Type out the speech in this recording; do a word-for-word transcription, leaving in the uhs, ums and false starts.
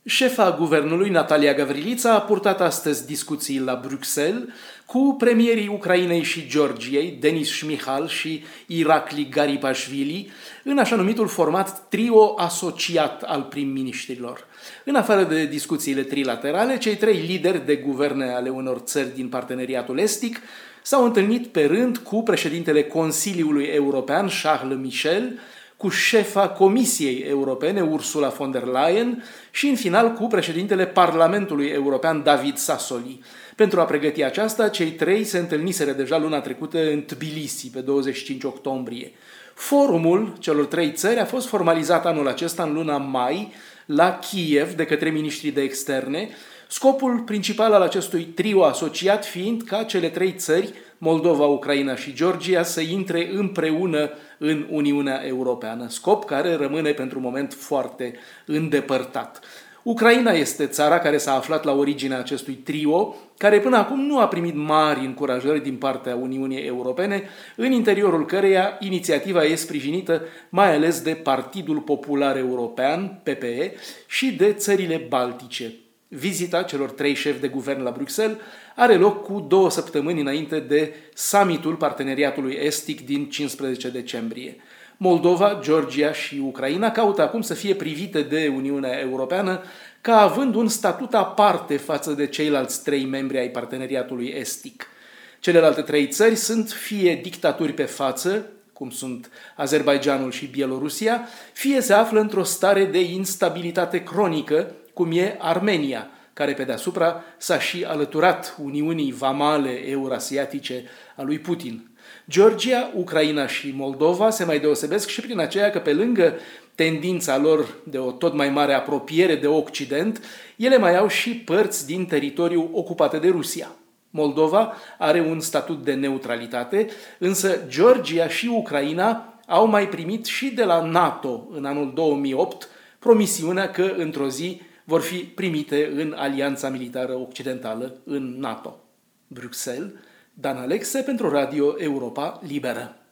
Șefa guvernului, Natalia Gavrilița, a purtat astăzi discuții la Bruxelles cu premierii Ucrainei și Georgiei, Denis Shmyhal și Irakli Garibashvili, în așa numitul format trio asociat al prim-ministrilor. În afară de discuțiile trilaterale, cei trei lideri de guverne ale unor țări din parteneriatul estic s-au întâlnit pe rând cu președintele Consiliului European, Charles Michel, cu șefa Comisiei Europene, Ursula von der Leyen, și în final cu președintele Parlamentului European, David Sassoli. Pentru a pregăti aceasta, cei trei se întâlniseră deja luna trecută în Tbilisi, pe douăzeci și cinci octombrie. Forumul celor trei țări a fost formalizat anul acesta, în luna mai, la Kiev, de către miniștrii de externe, scopul principal al acestui trio asociat fiind ca cele trei țări, Moldova, Ucraina și Georgia, să intre împreună în Uniunea Europeană, scop care rămâne pentru moment foarte îndepărtat. Ucraina este țara care s-a aflat la originea acestui trio, care până acum nu a primit mari încurajări din partea Uniunii Europene, în interiorul căreia inițiativa e sprijinită mai ales de Partidul Popular European, P P E, și de țările baltice. Vizita celor trei șefi de guvern la Bruxelles are loc cu două săptămâni înainte de summitul Parteneriatului Estic din cincisprezece decembrie. Moldova, Georgia și Ucraina caută acum să fie privite de Uniunea Europeană ca având un statut aparte față de ceilalți trei membri ai Parteneriatului Estic. Celelalte trei țări sunt fie dictaturi pe față, cum sunt Azerbaidjanul și Bielorusia, fie se află într-o stare de instabilitate cronică, cum e Armenia, care pe deasupra s-a și alăturat Uniunii Vamale Eurasiatice a lui Putin. Georgia, Ucraina și Moldova se mai deosebesc și prin aceea că, pe lângă tendința lor de o tot mai mare apropiere de Occident, ele mai au și părți din teritoriul ocupate de Rusia. Moldova are un statut de neutralitate, însă Georgia și Ucraina au mai primit și de la NATO în anul două mii opt promisiunea că într-o zi vor fi primite în Alianța Militară Occidentală, în NATO. Bruxelles, Dan Alexe pentru Radio Europa Liberă.